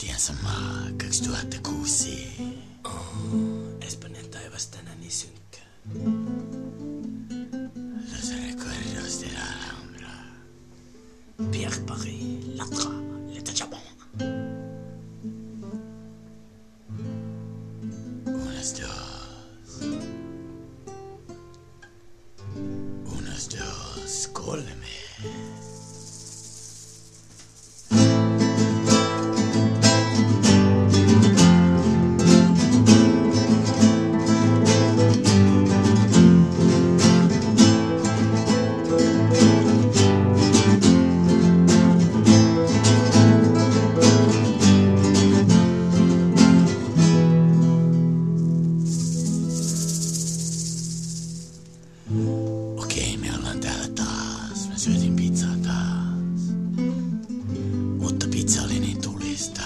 Tien samaa 2006. Espanjan taivas tänään niin synkkä. Los recuerdos de la Alhambra. Pierre Paris, Latra, Leta Chabala. Unos dos. Unos dos. Cólleme. Okei, me ollaan täällä taas. Mä syötin pizzaa taas. Mutta pizza oli niin tulista.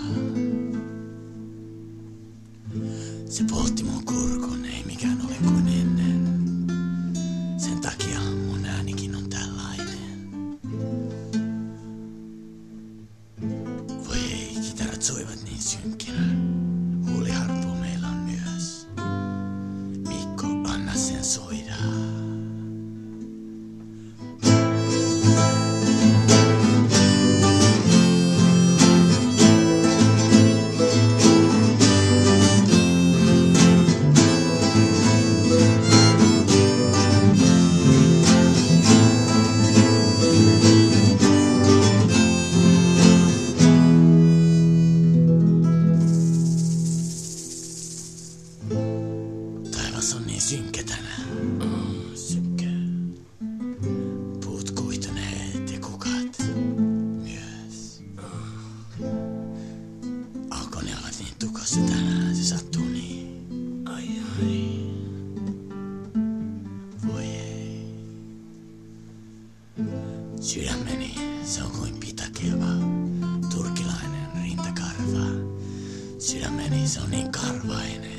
Se poltti mun kurkun, ei mikään ole kuin ennen. Sen takia mun äänikin on tällainen. Voi ei, kitarat soivat niin synkkinä. Huuliharppu meillä on myös. Mikko, anna sen soida. Taivas on niin synkkä tänään. Synkkä. Puut kuihtuneet ja kukat myös. Aukoni ovat niin tukossa tänään, se sattuu niin. Ai ai. Voi ei. Sydämeni, se on kuin pitakeva. Turkilainen rintakarva. Sydämeni, se on niin karvainen.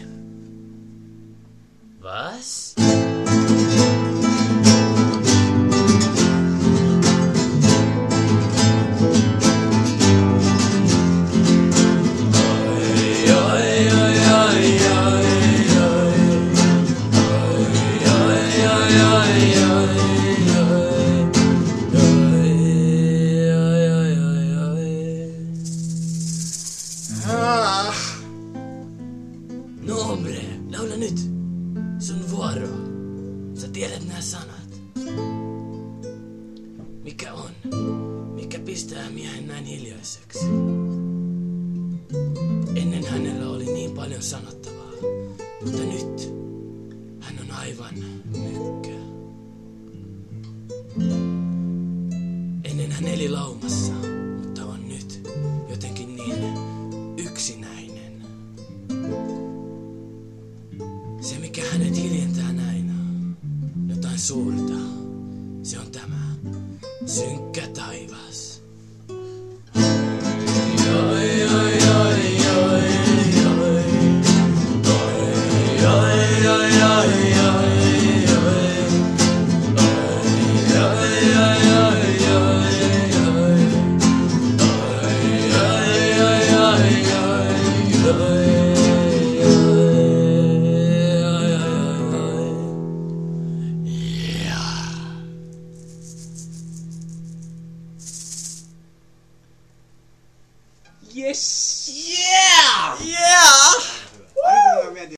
Was? No hombre, laula nyt. Sun vuoro. Sä tiedät nää sanat. Mikä on? Mikä pistää miehen näin hiljaiseksi? Ennen hänellä oli niin paljon sanottavaa, mutta nyt hän on aivan mykkä. Ennen hän eli laumassa, mutta on nyt jotenkin niin yksinäinen. Se, mikä hänet hiljentää näin, jotain suurta, se on tämä synkkä taivas. Yes! Yeah! Yeah!